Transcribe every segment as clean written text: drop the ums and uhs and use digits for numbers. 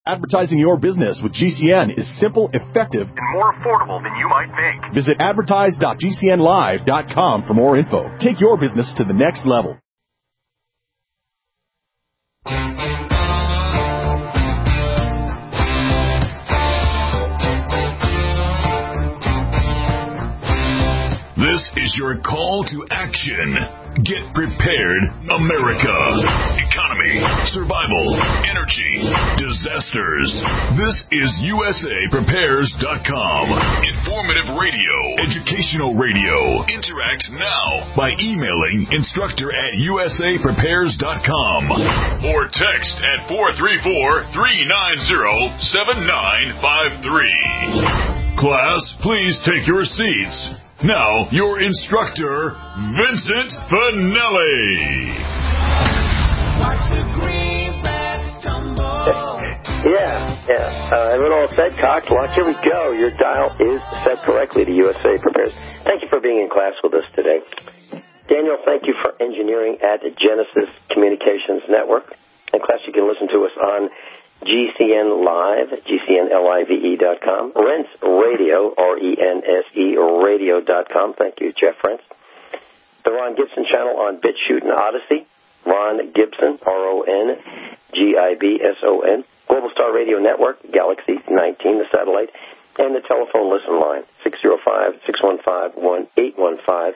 Advertising your business with GCN is simple, effective, and more affordable than you might think. Visit advertise.gcnlive.com for more info. Take your business to the next level. This is your call to action. Get prepared, America. Economy, survival, energy, disasters. This is USAPrepares.com. Informative radio, educational radio. Interact now by emailing instructor@USAPrepares.com or text at 434-390-7953. Class, please take your seats. Now, your instructor, Vincent Finelli. Watch the greenbacks tumble. Have it all set, cocked, locked. Here we go. Your dial is set correctly to USA Prepares. Thank you for being in class with us today. Daniel, thank you for engineering at Genesis Communications Network. In class, you can listen to us on GCN Live, GCNLIVE.com, Rense Radio, RENSE Radio.com. Thank you, Jeff Rense. The Ron Gibson channel on BitChute and Odyssey. Ron Gibson, RONGIBSON. Global Star Radio Network, Galaxy 19, the satellite, and the telephone listen line, 605-615-1815.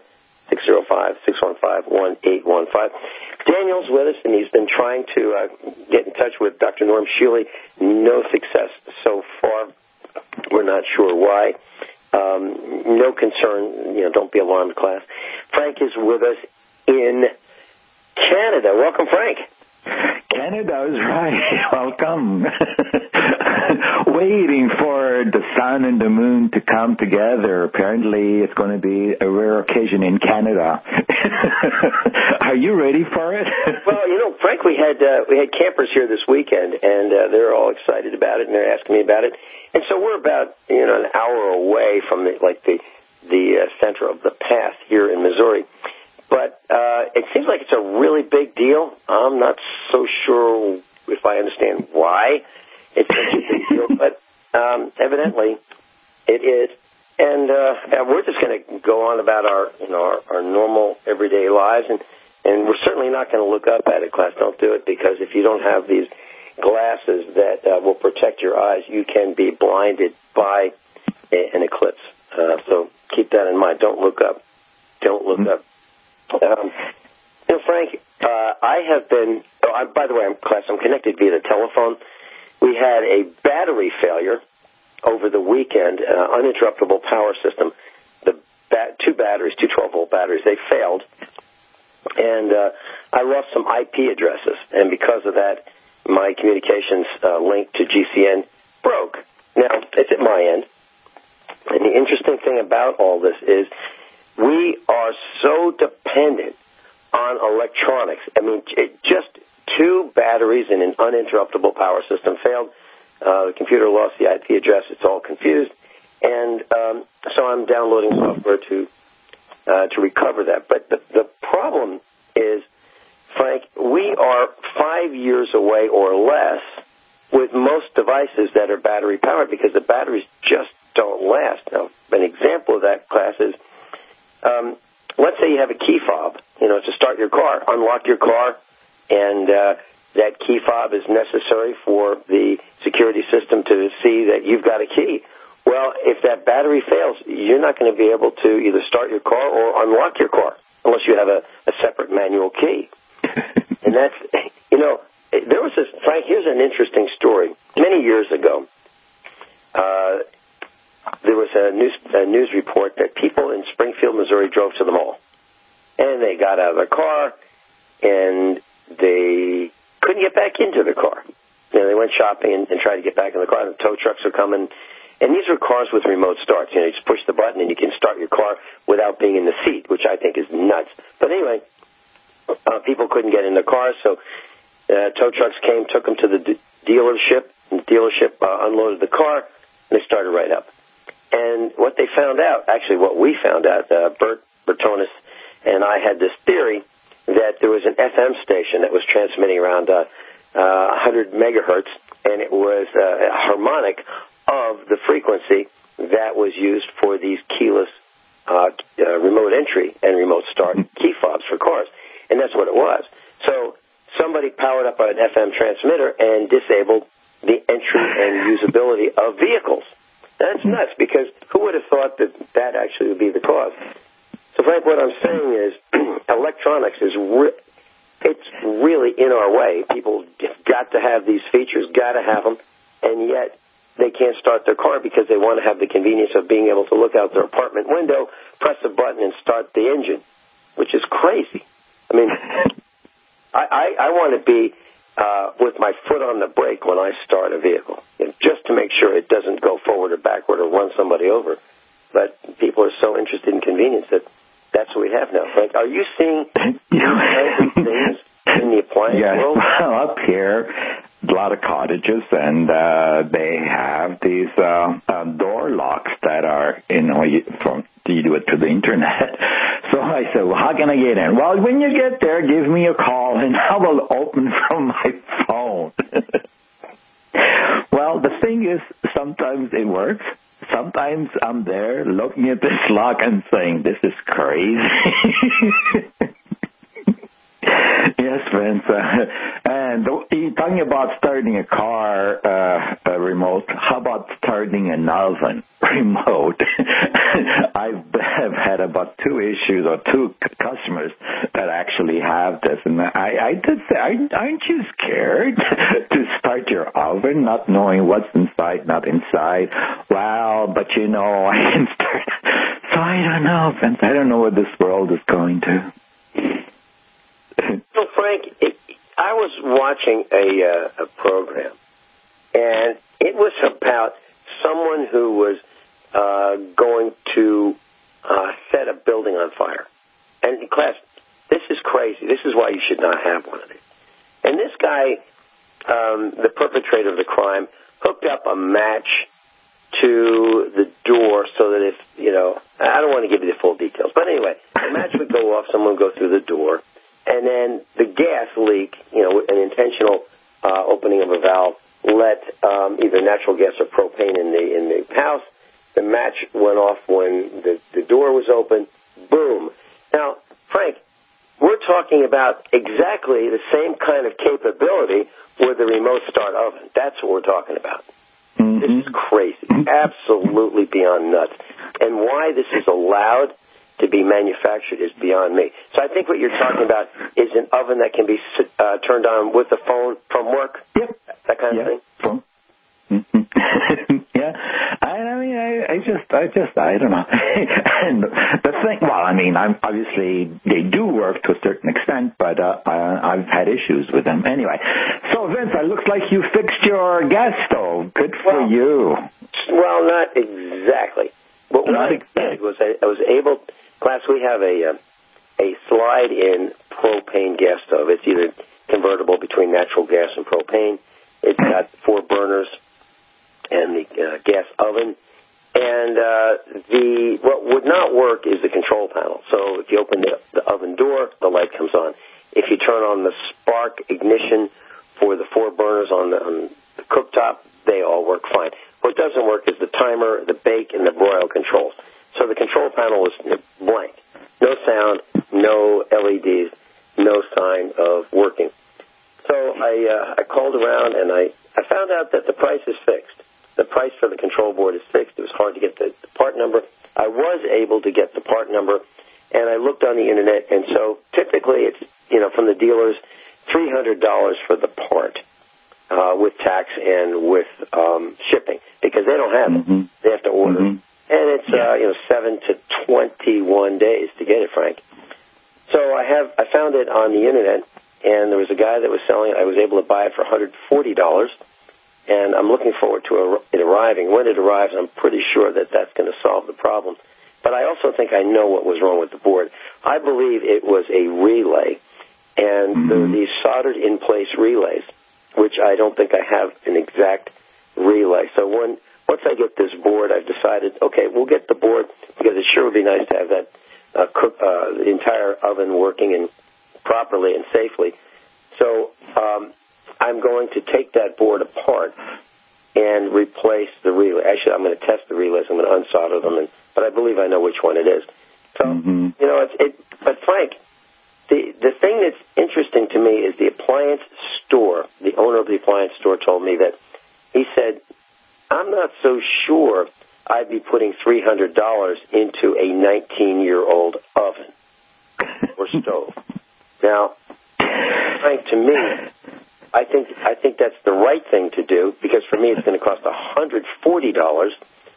605-615-1815. Daniel's with us, and he's been trying to get in touch with Dr. Norm Shealy. No success so far. We're not sure why. No concern. Don't be alarmed, class. Frank is with us in Canada. Welcome, Frank. Canada is right. Welcome. Waiting for the sun and the moon to come together. Apparently, it's going to be a rare occasion in Canada. Are you ready for it? Well, Frank, we had campers here this weekend, and they're all excited about it, and they're asking me about it. And so we're about an hour away from the center of the path here in Missouri. But it seems like it's a really big deal. I'm not so sure if I understand why it's such a big deal, but evidently it is. And we're just going to go on about our normal everyday lives, and we're certainly not going to look up at it, class. Don't do it, because if you don't have these glasses that will protect your eyes, you can be blinded by an eclipse. So keep that in mind. Don't look up. Don't look up. Frank, I have been, by the way, I'm connected via the telephone. We had a battery failure over the weekend, uninterruptible power system. Two batteries, two 12-volt batteries, they failed. And I lost some IP addresses. And because of that, my communications link to GCN broke. Now, it's at my end. And the interesting thing about all this is we are so dependent on electronics. I mean, just two batteries in an uninterruptible power system failed. The computer lost the IP address. It's all confused. And so I'm downloading software to recover that. But the problem is, Frank, we are 5 years away or less with most devices that are battery-powered because the batteries just don't last. Now, an example of that, class, is let's say you have a key fob, to start your car, unlock your car, and that key fob is necessary for the security system to see that you've got a key. Well, if that battery fails, you're not going to be able to either start your car or unlock your car unless you have a separate manual key. And that's, there was this, Frank, here's an interesting story. Many years ago, there was a news report that people in Springfield, Missouri drove to the mall. And they got out of their car, and they couldn't get back into their car. They went shopping and tried to get back in the car. The tow trucks were coming. And these were cars with remote starts. You just push the button and you can start your car without being in the seat, which I think is nuts. But anyway, people couldn't get in their cars, so tow trucks came, took them to the dealership. The dealership unloaded the car, and they started right up. And what they found out, actually what we found out, Bert Bertonis and I had this theory that there was an FM station that was transmitting around 100 megahertz, and it was a harmonic of the frequency that was used for these keyless remote entry and remote start key fobs for cars. And that's what it was. So somebody powered up an FM transmitter and disabled the entry and usability of vehicles. That's nuts, because who would have thought that that actually would be the cause? So, Frank, what I'm saying is electronics is it's really in our way. People got to have these features, got to have them, and yet they can't start their car because they want to have the convenience of being able to look out their apartment window, press a button, and start the engine, which is crazy. I mean, I want to be with my foot on the brake when I start a vehicle, just to make sure it doesn't go forward or backward or run somebody over. But people are so interested in convenience that that's what we have now. Frank, are you seeing these things in the appliance world? Well, up here, a lot of cottages, and they have these door locks that are, you do it through the internet. So I said, well, how can I get in? Well, when you get there, give me a call, and I will open from my phone. Well, the thing is, sometimes it works. Sometimes I'm there looking at this lock and saying, this is crazy. Yes, Vince. And you're talking about starting a car remote. How about starting an oven remote? I've had about 2 issues or 2 customers that actually have this. And I did say, aren't you scared to start your oven not knowing what's inside, not inside? Well, but I can start. So I don't know, Vince. I don't know where this world is going to. So, Frank, I was watching a program, and it was about someone who was going to set a building on fire. And, class, this is crazy. This is why you should not have one of these. And this guy, the perpetrator of the crime, hooked up a match to the door so that if, I don't want to give you the full details, but anyway, the match would go off, someone would go through the door, and then the gas leak, an intentional opening of a valve, let either natural gas or propane in the house. The match went off when the door was open. Boom. Now, Frank, we're talking about exactly the same kind of capability with the remote start oven. That's what we're talking about. Mm-hmm. This is crazy. Absolutely beyond nuts. And why this is allowed to be manufactured is beyond me. So I think what you're talking about is an oven that can be turned on with the phone from work. Yep. That kind of thing. Yeah. I don't know. And the thing, I'm obviously they do work to a certain extent, but I've had issues with them anyway. So Vince, it looks like you fixed your gas stove. Good for you. Well, not exactly. But what I did was I was able. Class, we have a slide-in propane gas stove. It's either convertible between natural gas and propane. It's got 4 burners and the gas oven. And what would not work is the control panel. So if you open the oven door, the light comes on. If you turn on the spark ignition for the 4 burners on the cooktop, they all work fine. What doesn't work is the timer, the bake, and the broil controls. So the control panel was blank. No sound, no LEDs, no sign of working. So I called around, and I found out that the price is fixed. The price for the control board is fixed. It was hard to get the part number. I was able to get the part number, and I looked on the Internet, and so typically it's, from the dealers, $300 for the part with tax and with shipping, because they don't have it. They have to order. Mm-hmm. And it's 7 to 21 days to get it, Frank. So I found it on the Internet, and there was a guy that was selling it. I was able to buy it for $140, and I'm looking forward to it arriving. When it arrives, I'm pretty sure that that's going to solve the problem. But I also think I know what was wrong with the board. I believe it was a relay, and there are these soldered in-place relays, which I don't think I have an exact relay. So once I get this board, I've decided, okay, we'll get the board, because it sure would be nice to have that the entire oven working and properly and safely. So I'm going to take that board apart and replace the relay. Actually, I'm going to test the relays. I'm going to unsolder them, but I believe I know which one it is. So, but Frank, the thing that's interesting to me is the appliance store. The owner of the appliance store told me that he said, I'm not so sure I'd be putting $300 into a 19-year-old oven or stove. Now, Frank, to me, I think that's the right thing to do, because for me it's going to cost $140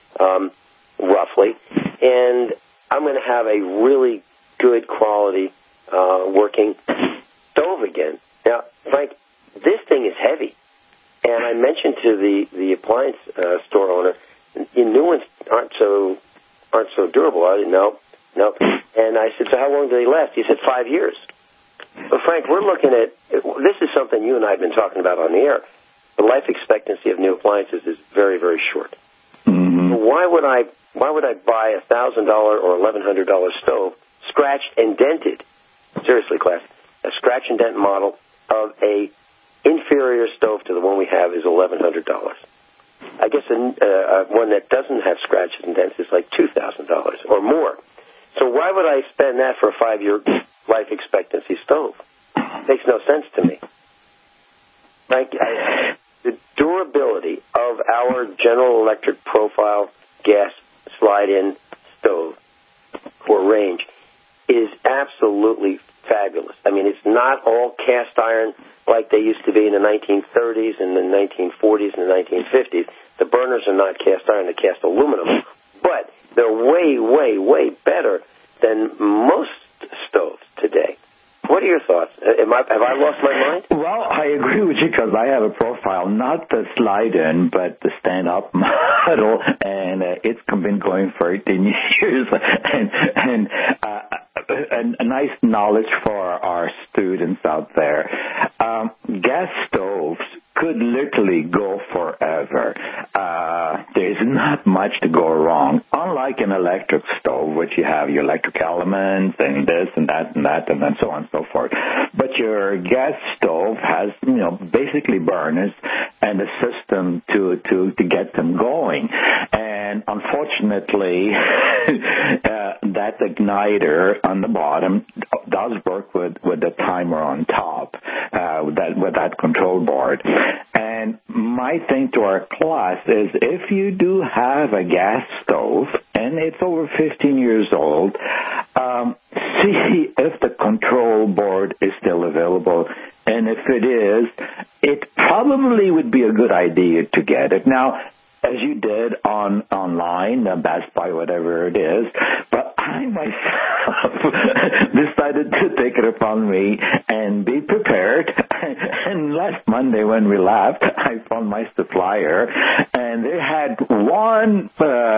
roughly, and I'm going to have a really good quality working stove again. Now, Frank, this thing is heavy, and I mentioned to the appliance store owner, new ones aren't so durable. I didn't know. Nope. And I said, so how long do they last? He said 5 years. Well, Frank, we're looking at, this is something you and I have been talking about on the air. The life expectancy of new appliances is very, very short. Mm-hmm. So why would I buy a $1,000 or $1,100 stove, scratched and dented? Seriously, class, a scratch and dent model of a inferior stove to the one we have is $1,100. I guess one that doesn't have scratches and dents is like $2,000 or more. So why would I spend that for a 5-year life expectancy stove? Makes no sense to me. Frank, the durability of our General Electric profile gas slide-in stove for range is absolutely fabulous. I mean, it's not all cast iron like they used to be in the 1930s and the 1940s and the 1950s. The burners are not cast iron, they're cast aluminum. But they're way, way, way better than most stoves today. What are your thoughts? Have I lost my mind? Well, I agree with you, because I have a profile, not the slide-in, but the stand-up model, and it's been going for 18 years. And a nice knowledge for our students out there. Gas stoves could literally go forever. There's not much to go wrong. Unlike an electric stove, which you have your electric elements and this and that and that and then so on and so forth. But your gas stove has, basically burners and a system to get them going. And unfortunately, that igniter on the bottom does work with the timer on top, with that control board. And my thing to our class is, if you do have a gas stove and it's over 15 years old, see if the control board is still available. And if it is, it probably would be a good idea to get it. Now, as you did online, Best Buy, whatever it is, but I myself decided to take it upon me and be prepared. And last Monday when we left, I found my supplier, and they had one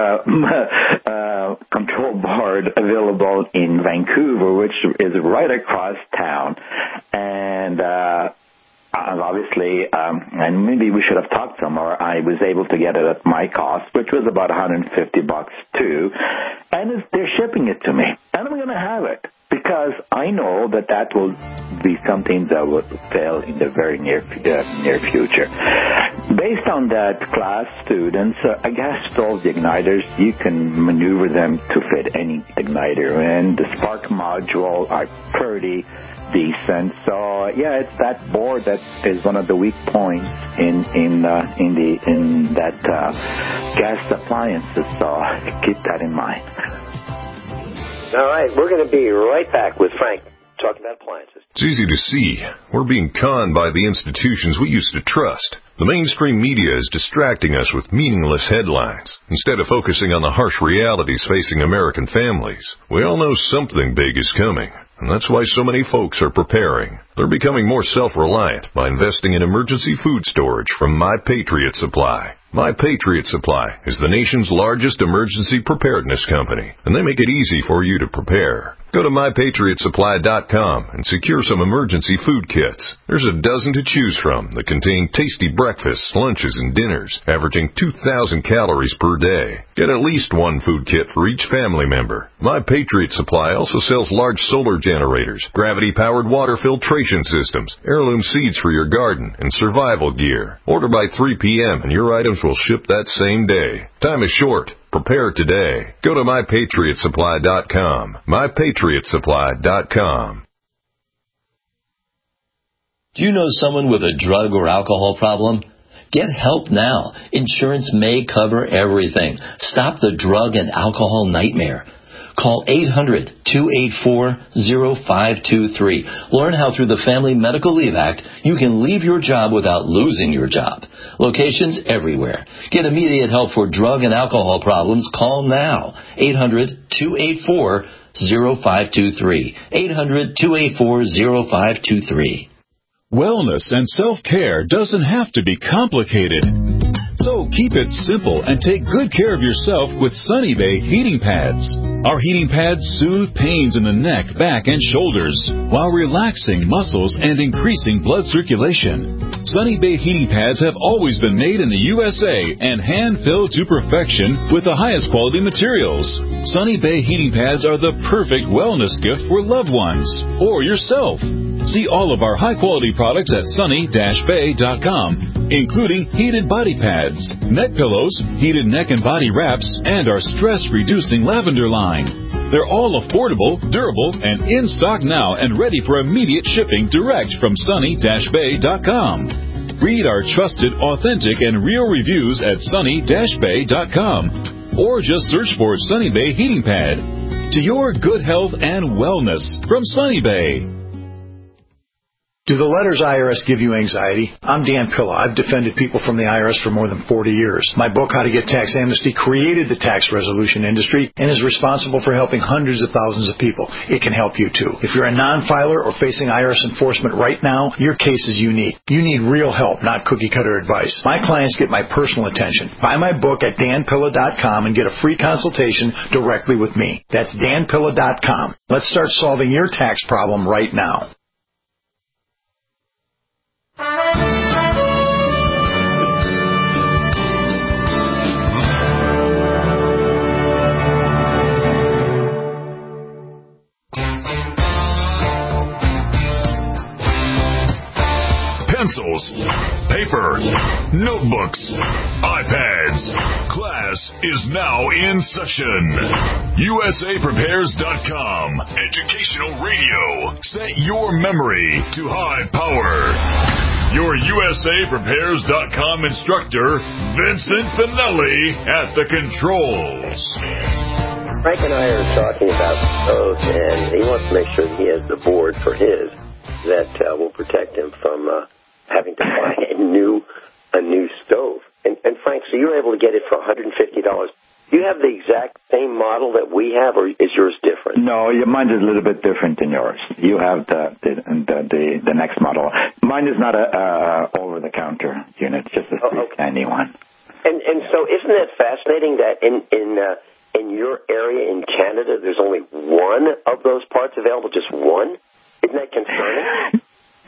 control board available in Vancouver, which is right across town. And obviously, and maybe we should have talked some, or I was able to get it at my cost, which was about $150 too, and they're shipping it to me, and I'm going to have it, because I know that will be something that will fail in the very near future. Based on that, class students, a gas stove, the igniters, you can maneuver them to fit any igniter, and the spark module are pretty decent. So yeah, it's that board that is one of the weak points in that gas appliances. So keep that in mind. All right, we're going to be right back with Frank talking about appliances. It's easy to see. We're being conned by the institutions we used to trust. The mainstream media is distracting us with meaningless headlines instead of focusing on the harsh realities facing American families. We all know something big is coming, and that's why so many folks are preparing. They're becoming more self-reliant by investing in emergency food storage from My Patriot Supply. My Patriot Supply is the nation's largest emergency preparedness company, and they make it easy for you to prepare. Go to MyPatriotSupply.com and secure some emergency food kits. There's a dozen to choose from that contain tasty breakfasts, lunches, and dinners, averaging 2,000 calories per day. Get at least one food kit for each family member. My Patriot Supply also sells large solar generators, gravity-powered water filtration systems, heirloom seeds for your garden, and survival gear. Order by 3 p.m. and your items will ship that same day. Time is short. Prepare today. Go to MyPatriotSupply.com. MyPatriotSupply.com. Do you know someone with a drug or alcohol problem? Get help now. Insurance may cover everything. Stop the drug and alcohol nightmare. Call 800-284-0523. Learn how through the Family Medical Leave Act you can leave your job without losing your job. Locations everywhere. Get immediate help for drug and alcohol problems. Call now. 800-284-0523. 800-284-0523. Wellness and self-care doesn't have to be complicated. So keep it simple and take good care of yourself with Sunny Bay heating pads. Our heating pads soothe pains in the neck, back, and shoulders while relaxing muscles and increasing blood circulation. Sunny Bay heating pads have always been made in the USA and hand-filled to perfection with the highest quality materials. Sunny Bay heating pads are the perfect wellness gift for loved ones or yourself. See all of our high-quality products at sunny-bay.com, including heated body pads, neck pillows, heated neck and body wraps, and our stress-reducing lavender line. They're all affordable, durable, and in stock now and ready for immediate shipping direct from sunny-bay.com. Read our trusted, authentic, and real reviews at sunny-bay.com, or just search for Sunny Bay Heating Pad. To your good health and wellness from Sunny Bay. Do the letters IRS give you anxiety? I'm Dan Pilla. I've defended people from the IRS for more than 40 years. My book, How to Get Tax Amnesty, created the tax resolution industry and is responsible for helping hundreds of thousands of people. It can help you too. If you're a non-filer or facing IRS enforcement right now, your case is unique. You need real help, not cookie-cutter advice. My clients get my personal attention. Buy my book at danpilla.com and get a free consultation directly with me. That's danpilla.com. Let's start solving your tax problem right now. Pencils, paper, notebooks, iPads. Class is now in session. USAPrepares.com. Educational radio. Set your memory to high power. Your USAPrepares.com instructor, Vincent Finelli, at the controls. Frank and I are talking about stoves, and he wants to make sure that he has the board for his that will protect him from having to buy a new stove. And Frank, so you're able to get it for $150. Do you have the exact same model that we have, or is yours different? No, mine is a little bit different than yours. You have the next model. Mine is not a over-the-counter unit, just a standing one. And so isn't it fascinating that in your area in Canada, there's only one of those parts available, just one? Isn't that concerning?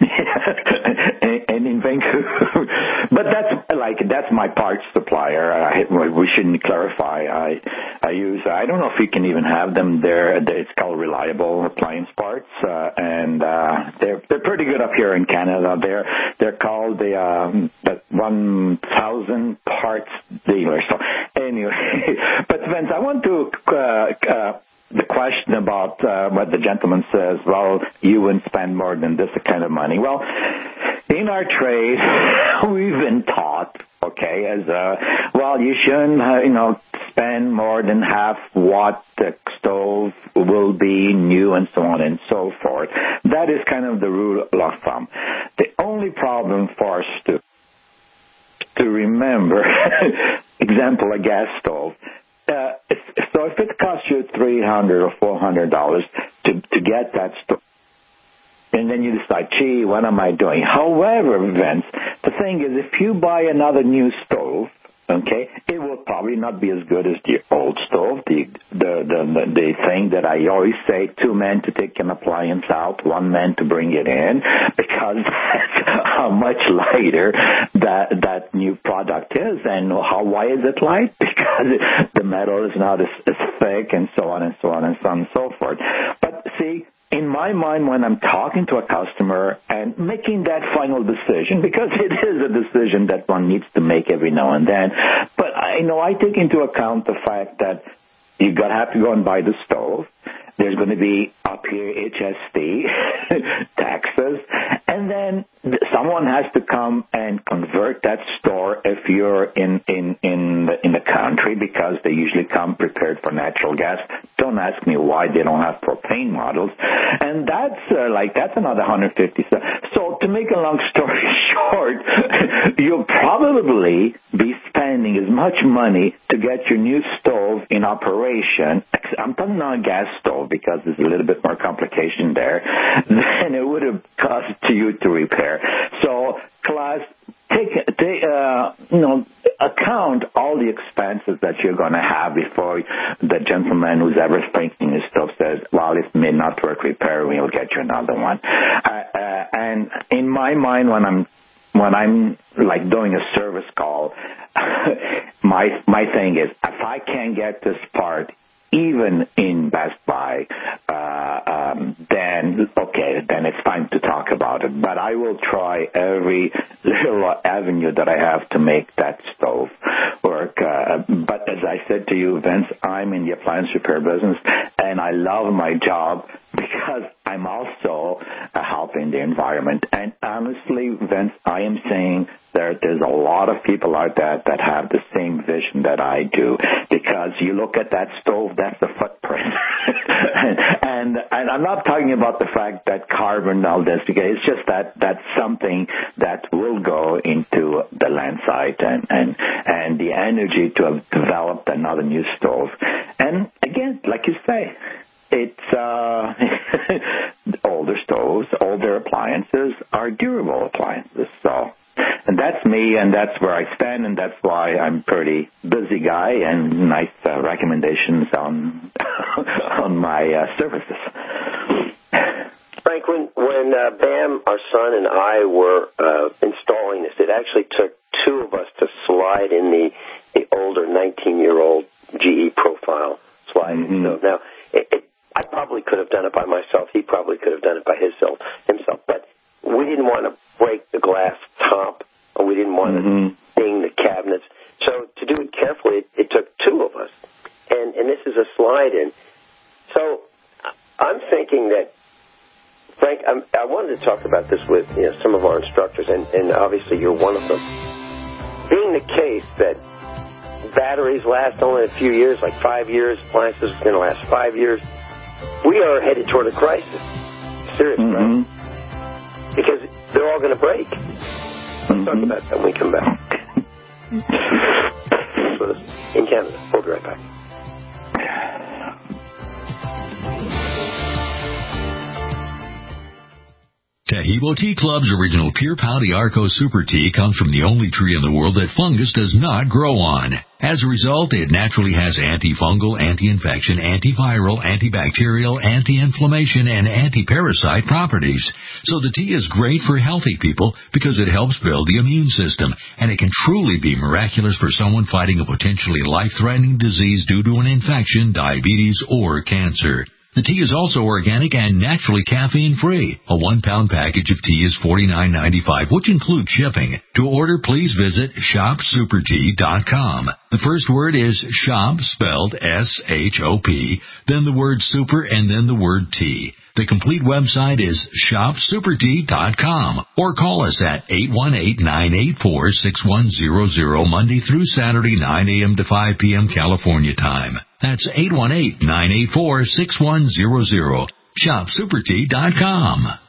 And in Vancouver, but that's my parts supplier. We shouldn't clarify. I use. I don't know if you can even have them there. It's called Reliable Appliance Parts, and they're pretty good up here in Canada. They're called the 1,000 parts dealer. So anyway, but Vince, I want to. The question about what the gentleman says, well, you wouldn't spend more than this kind of money. Well, in our trade, we've been taught, you shouldn't, spend more than half what the stove will be new and so on and so forth. That is kind of the rule of thumb. The only problem for us to remember, example, a gas stove. So if it costs you $300 or $400 to get that stove, and then you decide, gee, what am I doing? However, Vince, the thing is, if you buy another new stove, it will probably not be as good as the old stove. The thing that I always say, 2 men to take an appliance out, 1 man to bring it in, because that's how much lighter that new product is. And why is it light? Because the metal is not as thick, and so on and so on and so on and so forth. But see, in my mind, when I'm talking to a customer and making that final decision, because it is a decision that one needs to make every now and then, but I take into account the fact that you're going to have to go and buy the stove. There's going to be up here HST, taxes, and then someone has to come and convert that store if you're in the country, because they usually come prepared for natural gas. Don't ask me why they don't have propane models, and that's another $150. So to make a long story short, you'll probably be spending as much money to get your new stove in operation. I'm talking about a gas stove, because there's a little bit more complication there than it would have cost to you to repair. So, class, account all the expenses that you're going to have before the gentleman who's ever thinking his stove says, well, it may not work, repair, we'll get you another one. And in my mind, when I'm like doing a service call, my thing is, if I can't get this part even in Best Buy, then it's time to talk about it. But I will try every little avenue that I have to make that stove work. But as I said to you, Vince, I'm in the appliance repair business, and I love my job because I'm also helping the environment. And honestly, Vince, I am saying there's a lot of people out there that have the same vision that I do, because you look at that stove, that's the footprint. and I'm not talking about the fact that carbon, all this, because it's just that's something that will go into the land site and the energy to have developed another new stove. And again, like you say, it's older stoves, older appliances are durable appliances. So, and that's me, and that's where I stand, and that's why I'm pretty busy guy, and nice recommendations on on my services. Frank, when Bam, our son, and I were installing this, it actually took 2 of us to slide in the older 19-year-old GE profile slide. Mm-hmm. So now, I probably could have done it by myself. He probably could have done it by himself. But we didn't want to break the glass top, or we didn't want to ding the cabinets. So to do it carefully, it took 2 of us. And this is a slide-in. So I'm thinking that, Frank, I wanted to talk about this with some of our instructors, and obviously you're one of them. Being the case that batteries last only a few years, like 5 years, appliances are going to last 5 years, we are headed toward a crisis. Serious, right? Because they're all going to break. Let's talk about that when we come back. With us in Canada. We'll be right back. Taheebo Tea Club's original Pure Pau d'Arco Super Tea comes from the only tree in the world that fungus does not grow on. As a result, it naturally has antifungal, anti-infection, antiviral, antibacterial, anti-inflammation, and anti-parasite properties. So the tea is great for healthy people because it helps build the immune system, and it can truly be miraculous for someone fighting a potentially life-threatening disease due to an infection, diabetes, or cancer. The tea is also organic and naturally caffeine-free. A 1-pound package of tea is $49.95, which includes shipping. To order, please visit shopsupertea.com. The first word is shop, spelled S-H-O-P, then the word super, and then the word tea. The complete website is shopsupertea.com, or call us at 818-984-6100 Monday through Saturday, 9 a.m. to 5 p.m. California time. That's 818-984-6100. shopsupertea.com.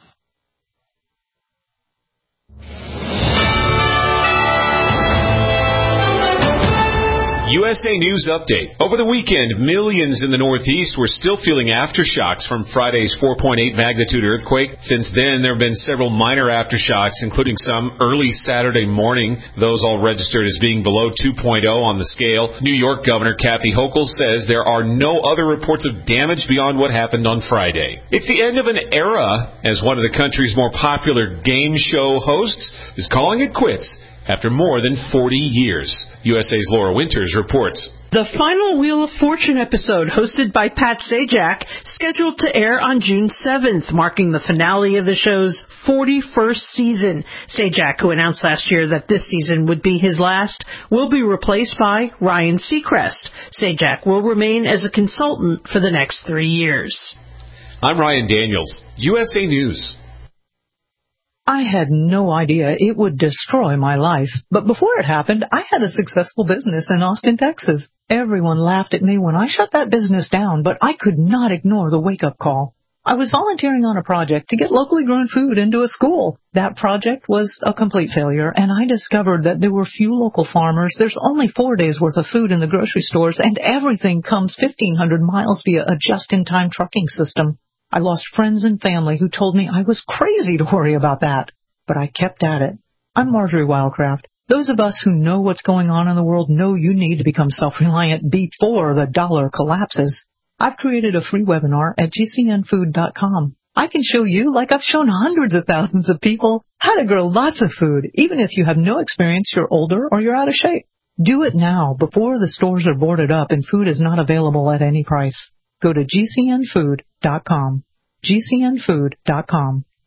USA News Update. Over the weekend, millions in the Northeast were still feeling aftershocks from Friday's 4.8 magnitude earthquake. Since then, there have been several minor aftershocks, including some early Saturday morning. Those all registered as being below 2.0 on the scale. New York Governor Kathy Hochul says there are no other reports of damage beyond what happened on Friday. It's the end of an era, as one of the country's more popular game show hosts is calling it quits after more than 40 years. USA's Laura Winters reports. The final Wheel of Fortune episode, hosted by Pat Sajak, scheduled to air on June 7th, marking the finale of the show's 41st season. Sajak, who announced last year that this season would be his last, will be replaced by Ryan Seacrest. Sajak will remain as a consultant for the next 3 years. I'm Ryan Daniels, USA News. I had no idea it would destroy my life, but before it happened, I had a successful business in Austin, Texas. Everyone laughed at me when I shut that business down, but I could not ignore the wake-up call. I was volunteering on a project to get locally grown food into a school. That project was a complete failure, and I discovered that there were few local farmers. There's only 4 days' worth of food in the grocery stores, and everything comes 1,500 miles via a just-in-time trucking system. I lost friends and family who told me I was crazy to worry about that, but I kept at it. I'm Marjorie Wildcraft. Those of us who know what's going on in the world know you need to become self-reliant before the dollar collapses. I've created a free webinar at gcnfood.com. I can show you, like I've shown hundreds of thousands of people, how to grow lots of food, even if you have no experience, you're older, or you're out of shape. Do it now, before the stores are boarded up and food is not available at any price. Go to gcnfood.com. gcnfood.com.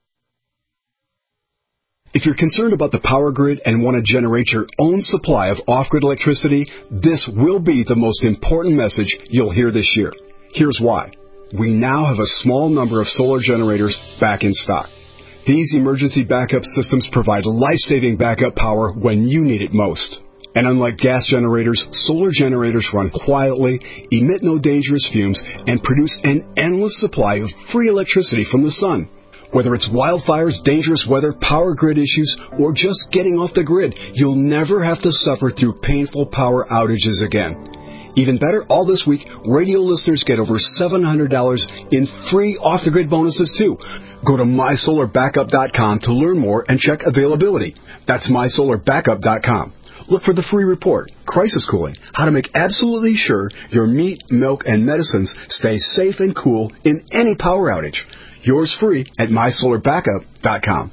If you're concerned about the power grid and want to generate your own supply of off-grid electricity, this will be the most important message you'll hear this year. Here's why. We now have a small number of solar generators back in stock. These emergency backup systems provide life-saving backup power when you need it most. And unlike gas generators, solar generators run quietly, emit no dangerous fumes, and produce an endless supply of free electricity from the sun. Whether it's wildfires, dangerous weather, power grid issues, or just getting off the grid, you'll never have to suffer through painful power outages again. Even better, all this week, radio listeners get over $700 in free off-the-grid bonuses, too. Go to mysolarbackup.com to learn more and check availability. That's mysolarbackup.com. Look for the free report, Crisis Cooling, how to make absolutely sure your meat, milk, and medicines stay safe and cool in any power outage. Yours free at mysolarbackup.com.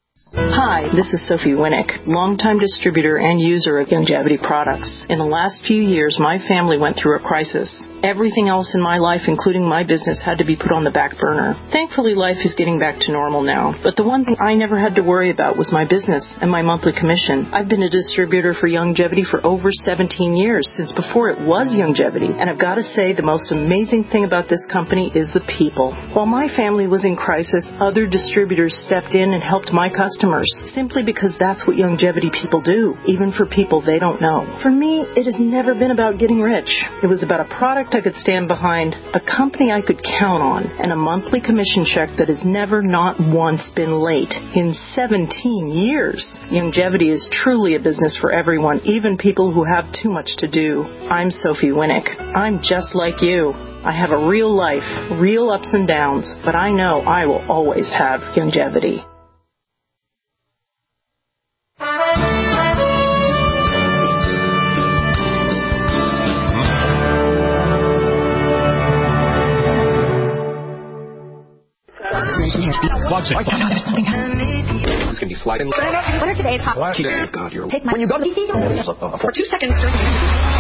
Hi, this is Sophie Winnick, longtime distributor and user of Youngevity products. In the last few years, my family went through a crisis. Everything else in my life, including my business, had to be put on the back burner. Thankfully, life is getting back to normal now. But the one thing I never had to worry about was my business and my monthly commission. I've been a distributor for Youngevity for over 17 years, since before it was Youngevity. And I've got to say, the most amazing thing about this company is the people. While my family was in crisis, other distributors stepped in and helped my customers, simply because that's what Youngevity people do, even for people they don't know. For me, it has never been about getting rich. It was about a product I could stand behind, a company I could count on, and a monthly commission check that has never, not once, been late in 17 years. Youngevity is truly a business for everyone, even people who have too much to do. I'm Sophie Winnick. I'm just like you. I have a real life, real ups and downs, but I know I will always have Youngevity. It's going to be sliding. What are today's hot? God, you're... Take my... When you go to the... For 2 seconds during the...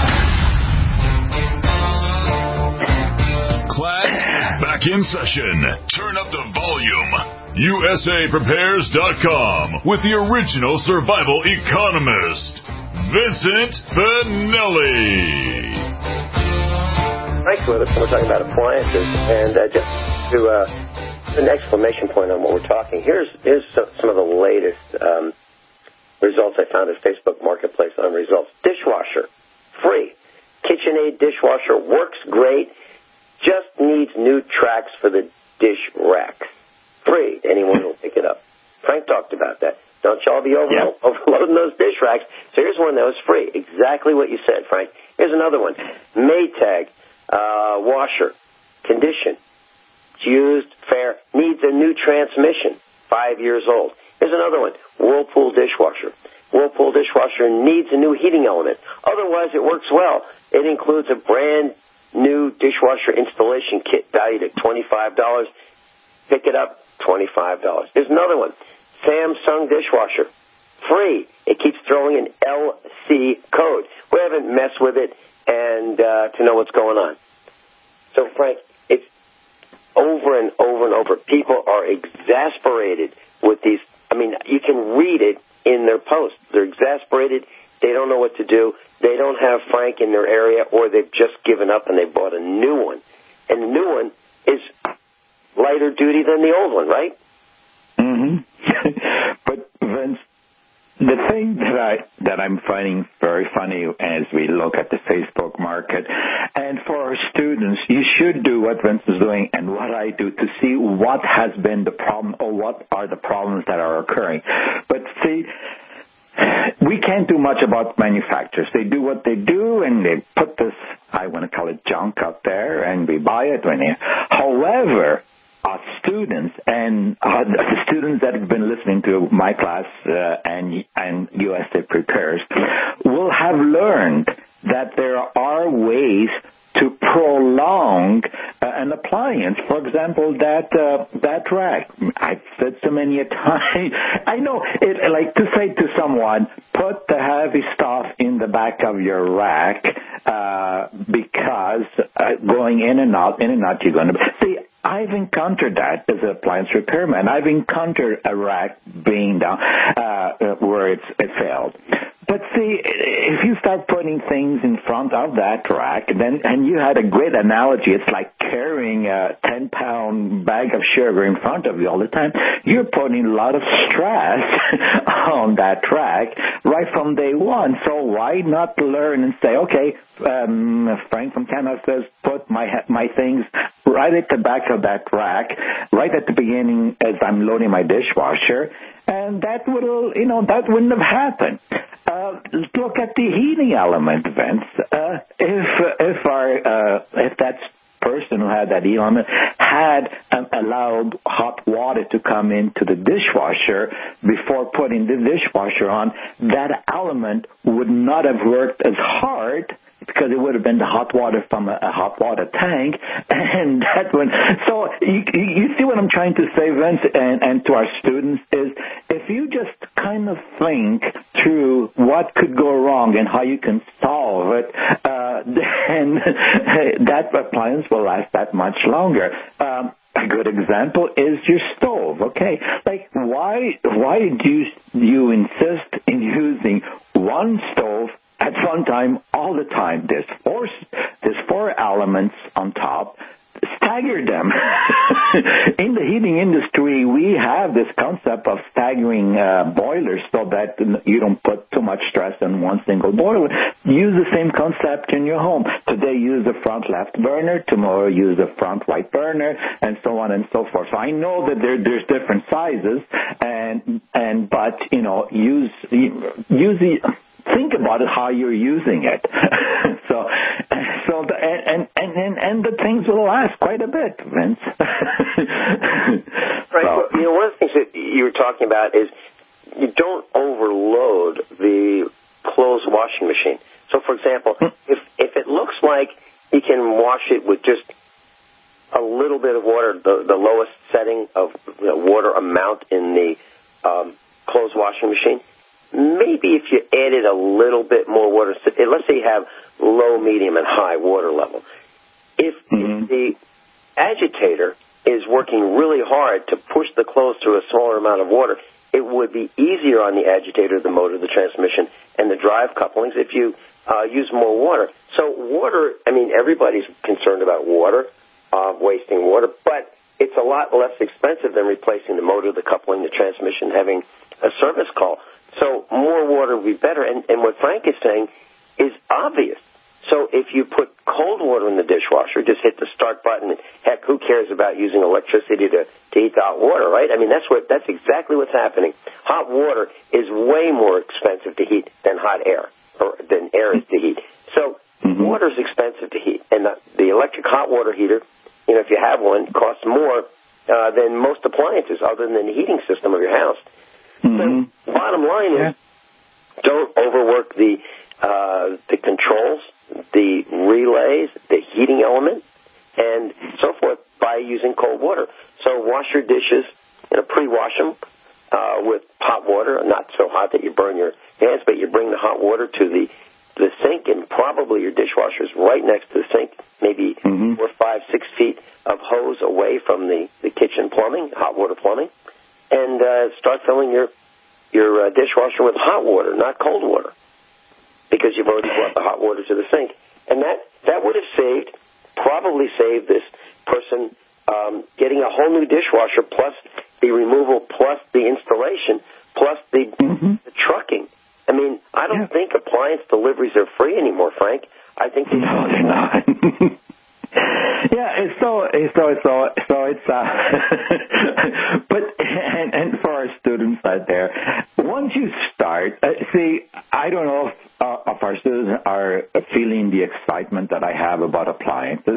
Class is back in session. Turn up the volume. USAPrepares.com with the original survival economist, Vincent Finelli. Frank with us, and we're talking about appliances. And just to an exclamation point on what we're talking, here's some of the latest results I found at Facebook Marketplace on results. Dishwasher, free. KitchenAid dishwasher works great, just needs new tracks for the dish rack. Free. Anyone will pick it up. Frank talked about that. Don't y'all be overloading those dish racks. So here's one that was free. Exactly what you said, Frank. Here's another one. Maytag washer, condition. It's used, fair, needs a new transmission, 5 years old. Here's another one. Whirlpool dishwasher. Whirlpool dishwasher needs a new heating element. Otherwise, it works well. It includes a brand new dishwasher installation kit valued at $25. Pick it up, $25. There's another one. Samsung dishwasher. Free. It keeps throwing an LC code. We haven't messed with it and to know what's going on. So, Frank, it's over and over and over. People are exasperated with these. I mean, you can read it in their posts. They're exasperated. They don't know what to do. They don't have Frank in their area, or they've just given up and they bought a new one. And the new one is lighter duty than the old one, right? Mm-hmm. But, Vince, the thing that I'm finding very funny as we look at the Facebook market, and for our students, you should do what Vince is doing and what I do to see what has been the problem or what are the problems that are occurring. But see, we can't do much about manufacturers. They do what they do, and they put this, I want to call it junk out there, and we buy it. However, our students and the students that have been listening to my class and USA Prepares will have learned that there are ways to prolong an appliance. For example, that rack. I've said so many a time. I know it, like to say to someone, put the heavy stuff in the back of your rack because going in and out, you're going to see. I've encountered that as an appliance repairman. I've encountered a rack being down where it failed. But see, if you start putting things in front of that rack, and you had a great analogy, it's like carrying a 10-pound bag of sugar in front of you all the time. You're putting a lot of stress on that rack right from day one. So why not learn and say, okay, Frank from Canada says, put my things right at the back of that rack, right at the beginning as I'm loading my dishwasher, and that wouldn't have happened. Look at the heating element, Vince. If that person who had that heating element had allowed hot water to come into the dishwasher before putting the dishwasher on, that element would not have worked as hard because it would have been the hot water from a hot water tank, and that one. So you see what I'm trying to say, Vince, and to our students is if you just kind of think through what could go wrong and how you can solve it, then that appliance will last that much longer. A good example is your stove, okay? Like, why do you insist in using one stove at one time, all the time? There's four elements on top. Stagger them. In the heating industry, we have this concept of staggering boilers so that you don't put too much stress on one single boiler. Use the same concept in your home. Today, use the front left burner. Tomorrow, use the front right burner, and so on and so forth. So I know that there's different sizes, but use the. Think about it, how you're using it. And the things will last quite a bit, Vince. Right. So, one of the things that you were talking about is you don't overload the clothes washing machine. So, for example, if it looks like you can wash it with just a little bit of water, the lowest setting of water amount in the clothes washing machine, maybe if you added a little bit more water, let's say you have low, medium, and high water level. If the agitator is working really hard to push the clothes through a smaller amount of water, it would be easier on the agitator, the motor, the transmission, and the drive couplings if you use more water. So water, everybody's concerned about water, wasting water, but it's a lot less expensive than replacing the motor, the coupling, the transmission, having a service call. So more water would be better. And what Frank is saying is obvious. So if you put cold water in the dishwasher, just hit the start button. And heck, who cares about using electricity to heat the hot water, right? I mean, that's exactly what's happening. Hot water is way more expensive to heat than hot air, or than air is to heat. So water is expensive to heat, and the electric hot water heater, if you have one, costs more than most appliances, other than the heating system of your house. So bottom line is, don't overwork the controls, the relays, the heating element, and so forth by using cold water. So wash your dishes, pre-wash them with hot water, not so hot that you burn your hands, but you bring the hot water to the sink, and probably your dishwasher is right next to the sink, maybe 4, 5, 6 feet of hose away from the kitchen plumbing, hot water plumbing, and start filling your dishwasher with hot water, not cold water, because you've already brought the hot water to the sink. And that would have probably saved this person getting a whole new dishwasher, plus the removal, plus the installation, plus the trucking. I mean, I don't think appliance deliveries are free anymore, Frank. I think they're not. So it's but and for our students out there, once you start, I don't know if our students are feeling the excitement that I have about appliances.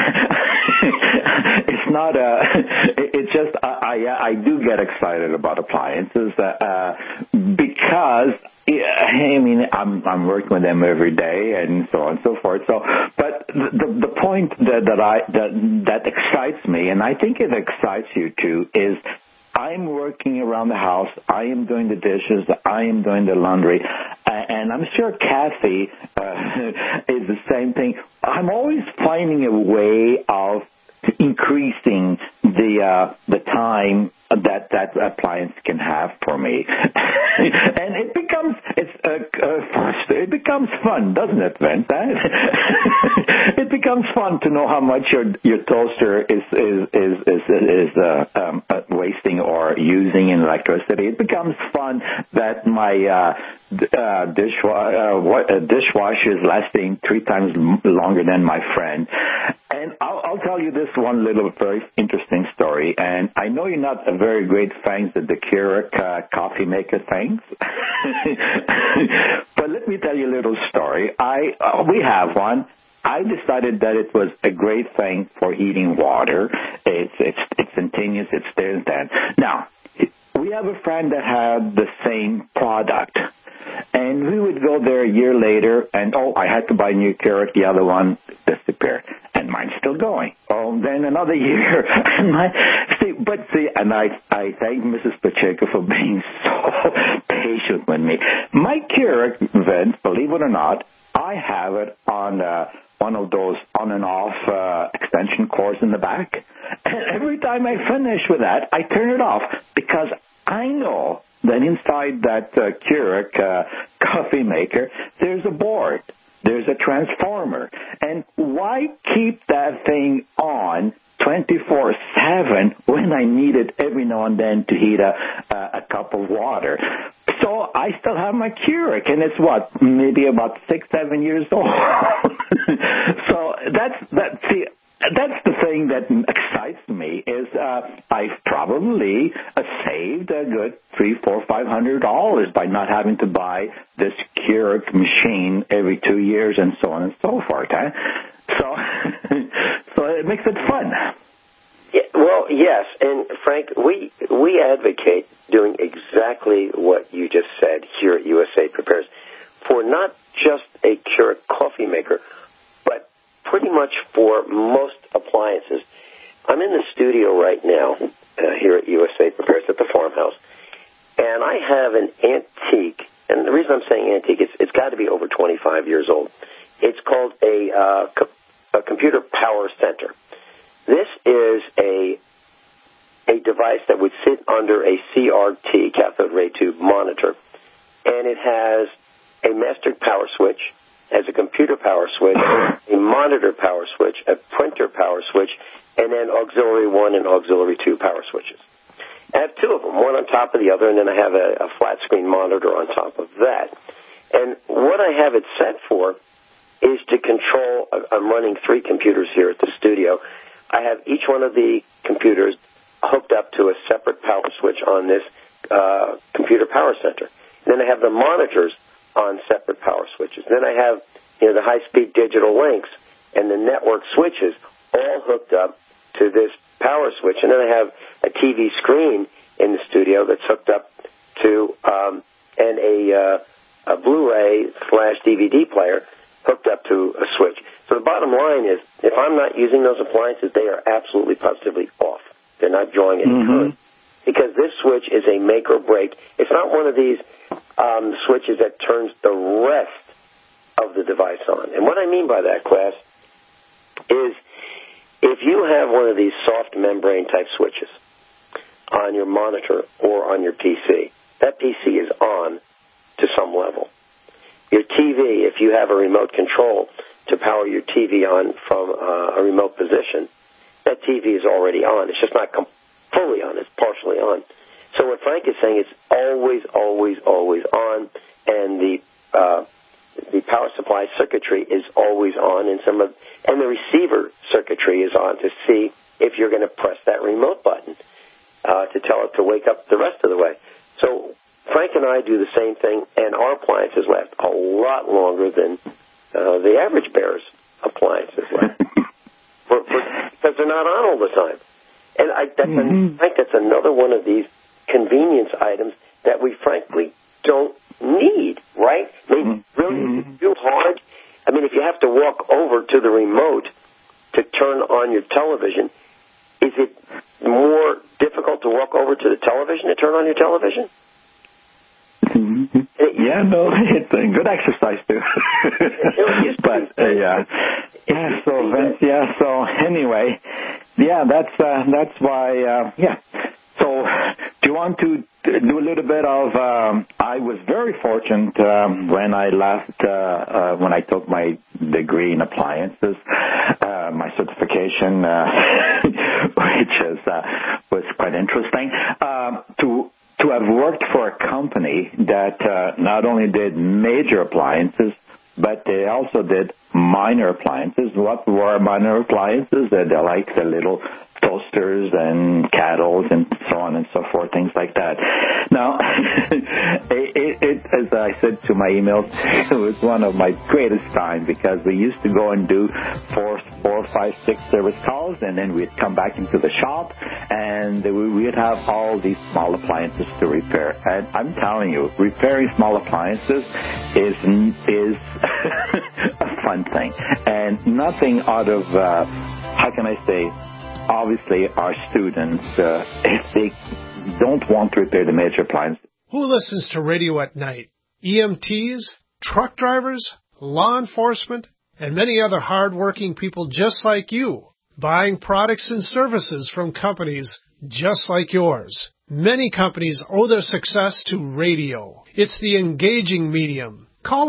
It's not it's just I do get excited about appliances because I'm working with them every day and so on and so forth. So, but the point that excites me, and I think it excites you too, is I'm working around the house. I am doing the dishes. I am doing the laundry, and I'm sure Kathy is the same thing. I'm always finding a way of increasing the time that appliance can have for me, and it becomes fun, doesn't it, Vince? It becomes fun to know how much your toaster is wasting or using in electricity. It becomes fun that my dishwasher is lasting 3 times longer than my friend. And I'll tell you this one little very interesting story. And I know you're not a very great fan of the Keurig coffee maker things, but let me tell you a little story. We have one. I decided that it was a great thing for heating water. It's instantaneous. It's there and then. Now, we have a friend that had the same product. And we would go there a year later, and, I had to buy a new Keurig. The other one disappeared, and mine's still going. Then another year. And I thank Mrs. Pacheco for being so patient with me. My Keurig, Vince, believe it or not, I have it on one of those on and off extension cords in the back. And every time I finish with that, I turn it off because I know that inside that Keurig coffee maker, there's a board, there's a transformer. And why keep that thing on 24/7 when I need it every now and then to heat a cup of water? So I still have my Keurig, and it's maybe about 6-7 years old. So that's the thing that excites me is I've probably saved a good $300, $400, $500 by not having to buy this Keurig machine every 2 years and so on and so forth. Huh? So it makes it fun. Yeah, well, yes, and Frank, we advocate doing exactly what you just said here at USA Prepares for not just a Keurig coffee maker, but pretty much for most appliances. I'm in the studio right now here at USA Prepares at the farmhouse, and I have an antique, and the reason I'm saying antique, it's got to be over 25 years old. It's called a computer power center. This is a device that would sit under a CRT, cathode ray tube monitor, and it has a master power switch, has a computer power switch, a monitor power switch, a printer power switch, and then auxiliary 1 and auxiliary 2 power switches. I have 2 of them, one on top of the other, and then I have a flat screen monitor on top of that. And what I have it set for is to control. I'm running 3 computers here at the studio. I have each one of the computers hooked up to a separate power switch on this computer power center. And then I have the monitors on separate power switches. Then I have the high-speed digital links and the network switches all hooked up to this power switch. And then I have a TV screen in the studio that's hooked up to and a Blu-ray/DVD player hooked up to a switch. So the bottom line is, if I'm not using those appliances, they are absolutely positively off. They're not drawing any current. Because this switch is a make or break. It's not one of these switches that turns the rest of the device on. And what I mean by that, class, is if you have one of these soft membrane type switches on your monitor or on your PC, that PC is on to some level. Your TV, if you have a remote control to power your TV on from a remote position, that TV is already on. It's just not fully on. It's partially on. So what Frank is saying is always, always, always on, and the power supply circuitry is always on, and the receiver circuitry is on to see if you're going to press that remote button to tell it to wake up the rest of the way. So Frank and I do the same thing, and our appliances last a lot longer than the average bear's appliances last, because they're not on all the time. And I think that's another one of these convenience items that we frankly don't need, right? I mean, really, it's too hard. I mean, if you have to walk over to the remote to turn on your television, is it more difficult to walk over to the television to turn on your television? Yeah, no, it's a good exercise too. But so Vince, so anyway, that's why, So, do you want to do a little bit of? I was very fortunate when I left, when I took my degree in appliances, my certification, which was quite interesting, to have worked for a company that not only did major appliances, but they also did minor appliances. What were minor appliances? They're like the little toasters and kettles and so on and so forth, things like that. Now, as I said to my emails, it was one of my greatest times because we used to go and do 4, 5, 6 service calls, and then we'd come back into the shop, and we'd have all these small appliances to repair. And I'm telling you, repairing small appliances is a fun thing, and nothing out of how can I say? Obviously, our students, if they don't want to repair the major appliances. Who listens to radio at night? EMTs, truck drivers, law enforcement, and many other hard-working people just like you, buying products and services from companies just like yours. Many companies owe their success to radio. It's the engaging medium. Call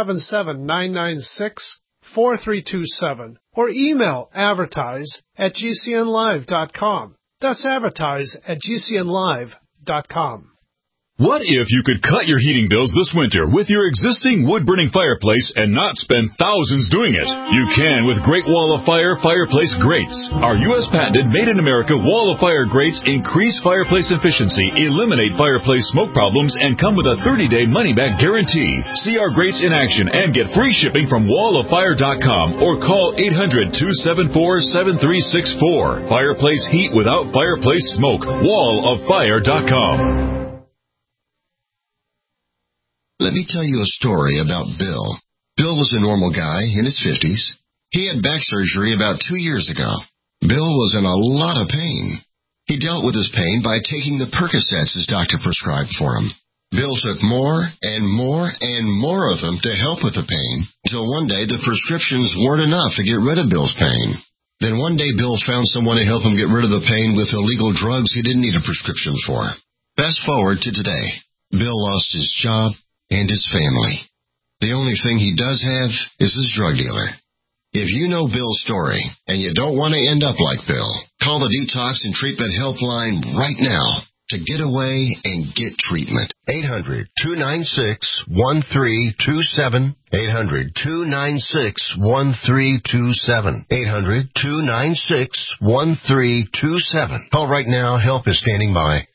877-996-4327 or email advertise@gcnlive.com. That's advertise@gcnlive.com. What if you could cut your heating bills this winter with your existing wood-burning fireplace and not spend thousands doing it? You can with Great Wall of Fire fireplace grates. Our U.S. patented made-in-America Wall of Fire grates increase fireplace efficiency, eliminate fireplace smoke problems, and come with a 30-day money-back guarantee. See our grates in action and get free shipping from walloffire.com or call 800-274-7364. Fireplace heat without fireplace smoke. walloffire.com. Let me tell you a story about Bill. Bill was a normal guy in his 50s. He had back surgery about 2 years ago. Bill was in a lot of pain. He dealt with his pain by taking the Percocets his doctor prescribed for him. Bill took more and more and more of them to help with the pain, until one day the prescriptions weren't enough to get rid of Bill's pain. Then one day Bill found someone to help him get rid of the pain with illegal drugs he didn't need a prescription for. Fast forward to today. Bill lost his job and his family. The only thing he does have is his drug dealer. If you know Bill's story and you don't want to end up like Bill, call the Detox and Treatment Helpline right now to get away and get treatment. 800-296-1327. 800-296-1327. 800-296-1327. Call right now. Help is standing by.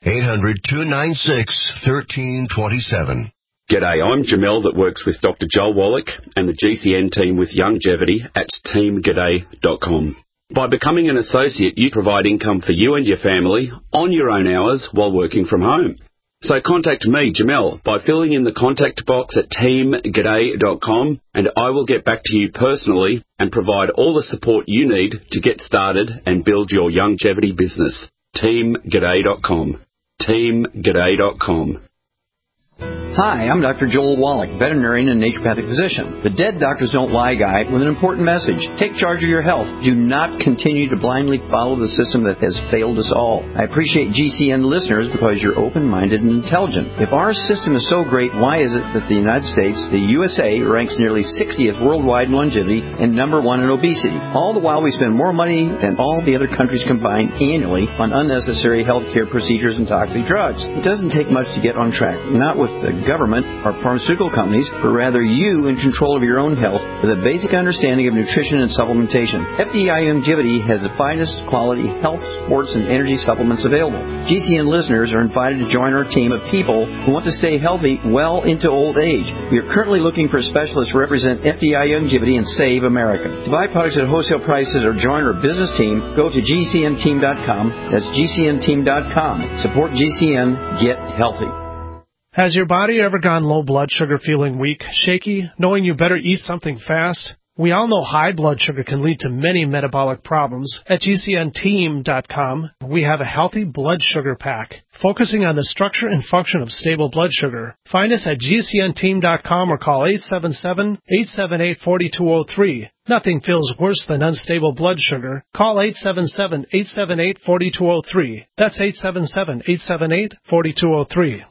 800-296-1327. G'day, I'm Jamel that works with Dr. Joel Wallach and the GCN team with Longevity at teamg'day.com. By becoming an associate, you provide income for you and your family on your own hours while working from home. So contact me, Jamel, by filling in the contact box at teamg'day.com, and I will get back to you personally and provide all the support you need to get started and build your longevity business. teamg'day.com. teamg'day.com. Hi, I'm Dr. Joel Wallach, veterinarian and naturopathic physician. The Dead Doctors Don't Lie guy with an important message. Take charge of your health. Do not continue to blindly follow the system that has failed us all. I appreciate GCN listeners because you're open-minded and intelligent. If our system is so great, why is it that the United States, the USA, ranks nearly 60th worldwide in longevity and number 1 in obesity? All the while we spend more money than all the other countries combined annually on unnecessary healthcare procedures and toxic drugs. It doesn't take much to get on track. Not with the government or pharmaceutical companies, but rather you in control of your own health with a basic understanding of nutrition and supplementation. FDI Longevity has the finest quality health, sports, and energy supplements available. GCN listeners are invited to join our team of people who want to stay healthy well into old age. We are currently looking for specialists to represent FDI Longevity and Save America. To buy products at wholesale prices or join our business team, go to GCNteam.com. That's GCNteam.com. Support GCN. Get healthy. Has your body ever gone low blood sugar, feeling weak, shaky, knowing you better eat something fast? We all know high blood sugar can lead to many metabolic problems. At GCNteam.com, we have a healthy blood sugar pack, focusing on the structure and function of stable blood sugar. Find us at GCNteam.com or call 877-878-4203. Nothing feels worse than unstable blood sugar. Call 877-878-4203. That's 877-878-4203.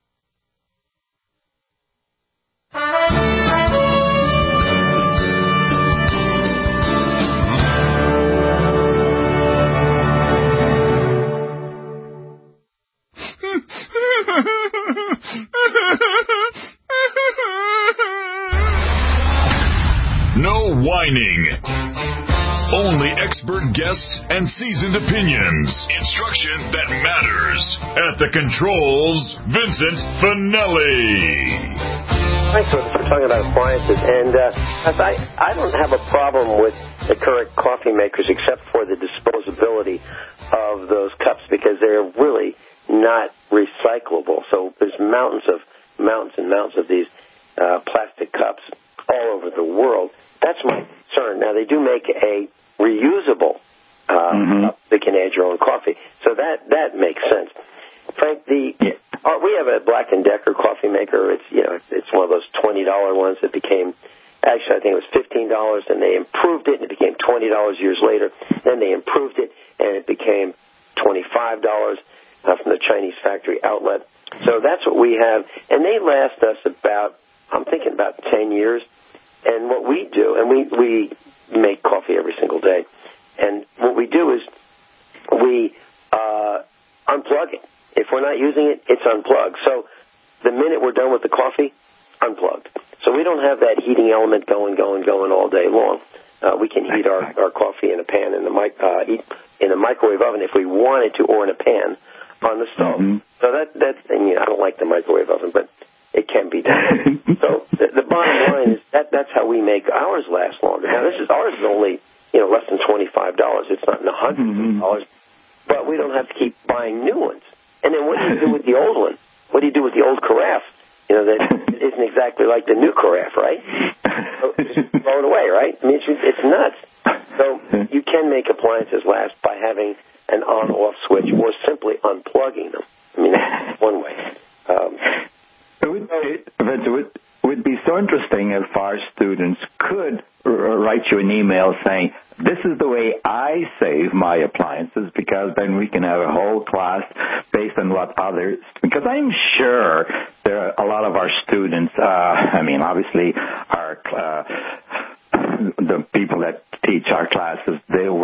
No whining. Only expert guests and seasoned opinions. Instruction that matters. At the controls, Vincent Finelli. Thanks for talking about appliances. And I don't have a problem with the current coffee makers except for the disposability of those cups because they're really not recyclable. So there's mountains and mountains of these plastic cups all over the world. That's my concern. Now, they do make a reusable cup that can add your own coffee. So that makes sense. Frank, we have a Black & Decker coffee maker. It's one of those $20 ones that became, actually, I think it was $15, and they improved it, and it became $20 years later. Then they improved it, and it became $25 from the Chinese factory outlet. So that's what we have, and they last us about 10 years. And what we do, and we make coffee every single day, and what we do is we unplug it. If we're not using it, it's unplugged. So the minute we're done with the coffee, unplugged. So we don't have that heating element going all day long. We can heat our coffee in a pan in the microwave oven if we wanted to, or in a pan on the stove. So that's I don't like the microwave oven, but it can be done. So the bottom line is that's how we make ours last longer. Now ours is only less than $25. It's not in the hundreds of dollars, but we don't have to keep buying new ones. And then what do you do with the old one? What do you do with the old carafe? That isn't exactly like the new carafe, right? So just throw it away, right? I mean, it's nuts. So you can make appliances last by having an on-off switch or simply unplugging them. I mean, that's one way. It would be so interesting if our students could write you an email saying, this is the way I save my appliances, because then we can have a whole class based on what others, because I'm sure there are a lot of our students, obviously our the people that teach our classes,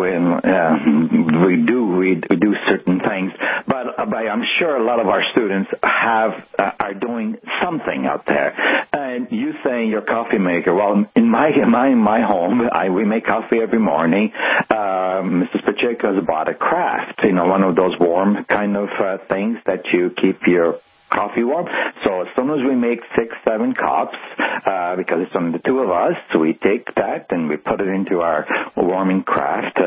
we do certain things, but I'm sure a lot of our students are doing something out there. And you saying your coffee maker, well, in my home, we make coffee every morning. Mrs. Pacheco has bought a craft, one of those warm kind of things that you keep your coffee warm. So as soon as we make 6-7 cups, because it's only the two of us, so we take that and we put it into our warming craft.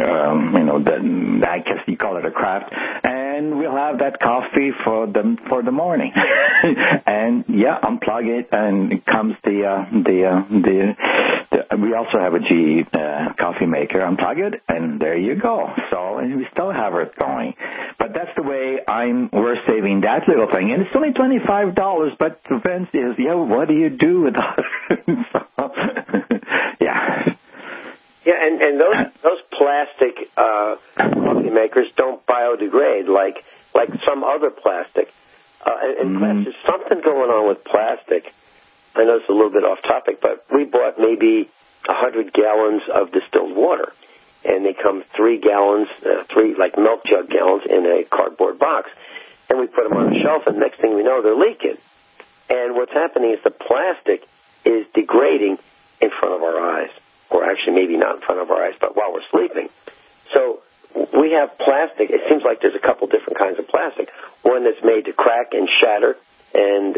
I guess you call it a craft, and we'll have that coffee for the morning. And unplug it, and it comes we also have a GE coffee maker. Unplug it, and there you go. So we still have it going. But that's the way we're saving that little thing. And it's only $25, but Vince is, what do you do with that? Yeah, and those plastic coffee makers don't biodegrade like some other plastic. And there's something going on with plastic. I know it's a little bit off topic, but we bought maybe 100 gallons of distilled water, and they come 3 gallons, 3 like milk jug gallons in a cardboard box, and we put them on the shelf, and next thing we know, they're leaking. And what's happening is the plastic is degrading in front of our eyes, or actually maybe not in front of our eyes, but while we're sleeping. So we have plastic. It seems like there's a couple different kinds of plastic. One that's made to crack and shatter, and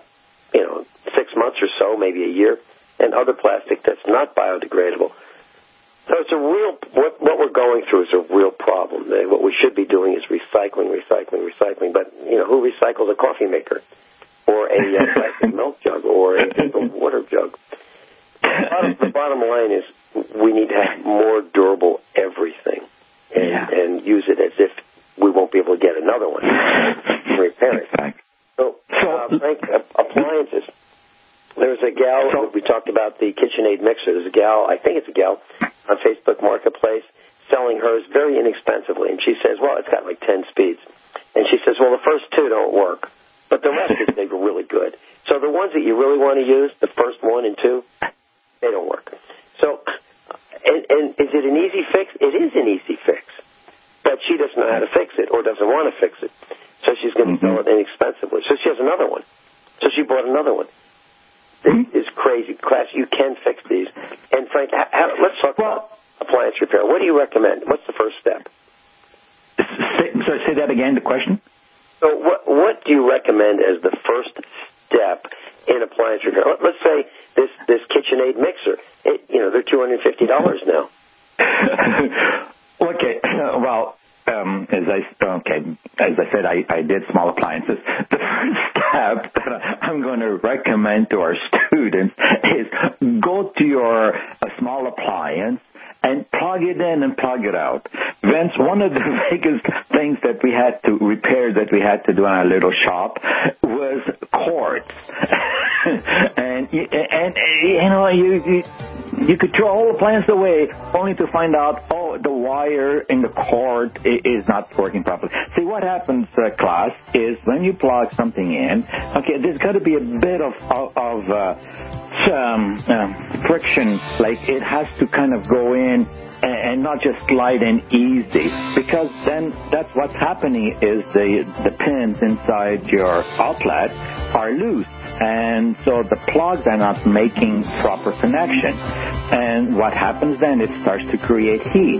6 months or so, maybe a year, and other plastic that's not biodegradable. So it's a real, what we're going through is a real problem. What we should be doing is recycling. But, who recycles a coffee maker or a plastic milk jug or a water jug? The bottom line is we need to have more durable everything and use it as if we won't be able to get another one and repair it. So Frank, appliances. There's a gal, we talked about the KitchenAid mixer. There's a gal, I think it's a gal, on Facebook Marketplace selling hers very inexpensively. And she says, well, it's got like 10 speeds. And she says, well, the first 2 don't work, but the rest of they were really good. So the ones that you really want to use, the first 1 and 2, they don't work. So, and is it an easy fix? It is an easy fix. But she doesn't know how to fix it or doesn't want to fix it. So she's going to sell it inexpensively. So she has another one. So she bought another one. This is crazy. Class, you can fix these. And Frank, let's talk about appliance repair. What do you recommend? What's the first step? Say that again, the question? So what do you recommend as the first step in appliance repair? Let's say this KitchenAid mixer. They're $250 now. Okay. Well, as I said, I did small appliances. The first step that I'm going to recommend to our students is go to your small appliance and plug it in and plug it out. Vince, one of the biggest things that we had to repair, that we had to do in our little shop, was cords. and you could throw all the appliance away only to find out, the wire in the cord is not working properly. See, what happens, class, is when you plug something in, there's got to be a bit of friction, like it has to kind of go in and not just slide in easy, because then that's what's happening is the pins inside your outlet are loose, and so the plugs are not making proper connection. And what happens then, it starts to create heat.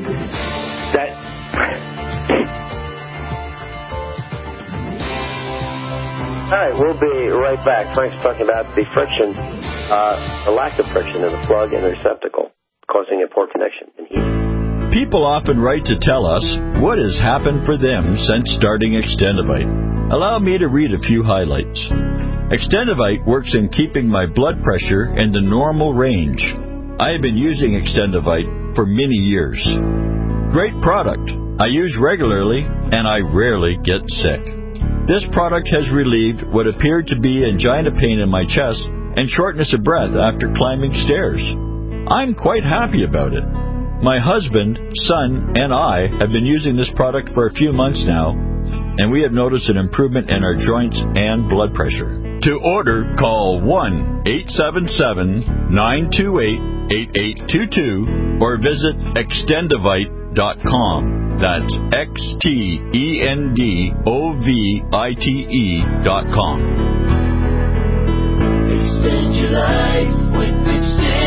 All right, we'll be right back. Frank's talking about the friction, the lack of friction in the plug and the receptacle, causing a poor connection and heat. People often write to tell us what has happened for them since starting Extendivite. Allow me to read a few highlights. Extendivite works in keeping my blood pressure in the normal range. I have been using Extendivite for many years. Great product. I use regularly, and I rarely get sick. This product has relieved what appeared to be angina pain in my chest and shortness of breath after climbing stairs. I'm quite happy about it. My husband, son, and I have been using this product for a few months now, and we have noticed an improvement in our joints and blood pressure. To order, call 1-877-928 88822 or visit Extendovite.com. That's XTENDOVITE.com. Extend your life with Extend.